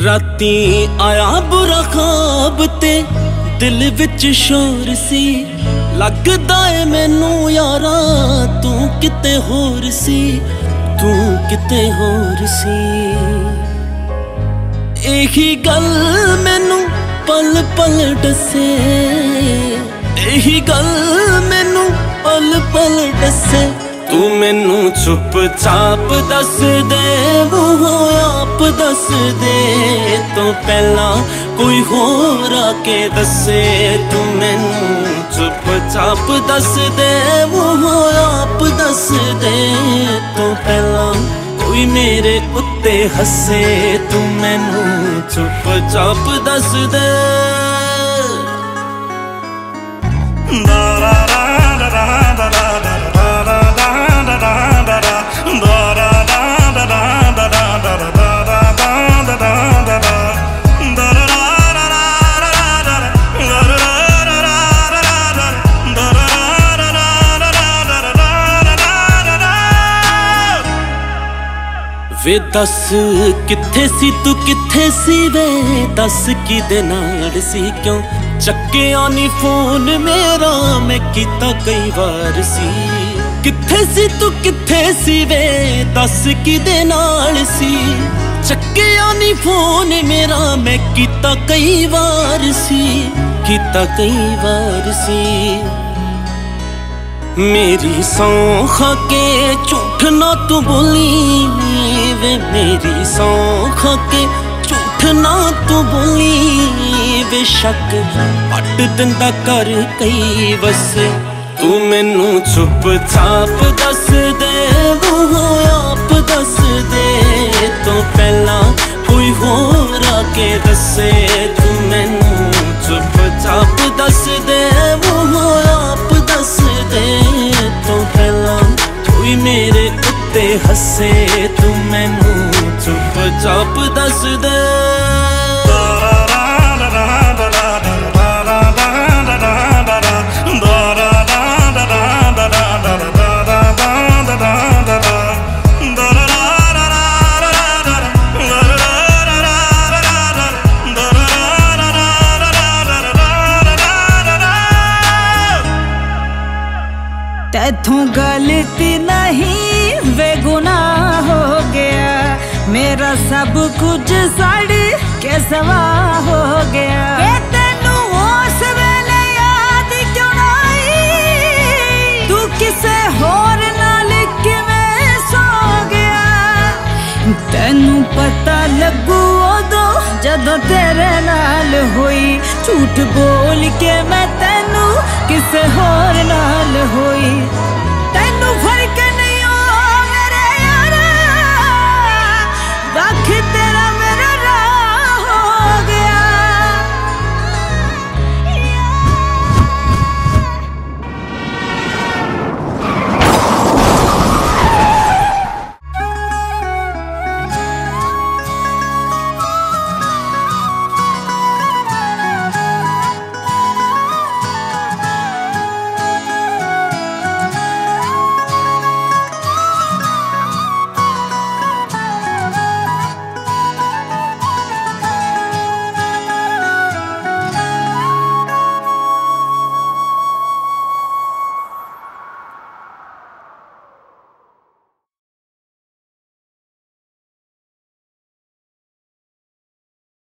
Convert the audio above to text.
राती आया बुरा ख्वाब ते दिल विच शोर सी, लगदा है मैनू यारा तू किते होर सी, तू किते होर सी। यही गल मैनू पल पल दसे, यही गल मैनू पल पल दसे। तू मैनू चुप चाप दस दे, मुँहों आप दस दे तो पहला कोई होर आके दसे। तू मैनू चुप चाप दस दे, मुँहों आप दस दे तो पहला कोई मेरे उत्ते हसे। तू मैनू चुप चाप दस दे। वे दस किथे सी तू किथे सी, वे दस किदे नाल सी, क्यों चक्किया नी फोन मेरा मैं कीता कई बार सी। किथे सी तू किथे सी, वे दस किदे नाल सी, चक्किया नी फोन मेरा मैं कीता कई बार सी, कीता कई बार सी। मेरी सौं खा के झूठ ना तू बोली, वे मेरी सौं खा के झूठ ना तू बोली। बेशक पट दिंदा कर कई वसे। तू मैनू चुप चाप दस दे, मुँहों आप दस दे तो पहला कोई होर आके दसे। तू मैनू चुप चाप दस दे, मुँहों आप दस दे तो पहला कोई मेरे उत्ते हसे। तू मैनू चुप चाप दस दे। तैथों गलती नहीं वे गुनाह हो गया, मेरा सब कुछ सड़ के सवाह हो गया। तेनू उस वेले याद क्यों ना आई, तू किसे होर नाल किवें सो गया। तेनू पता लगू उदों जदों तेरे नाल होई, झूठ बोल के मैं तेनू किसे होर नाल होई।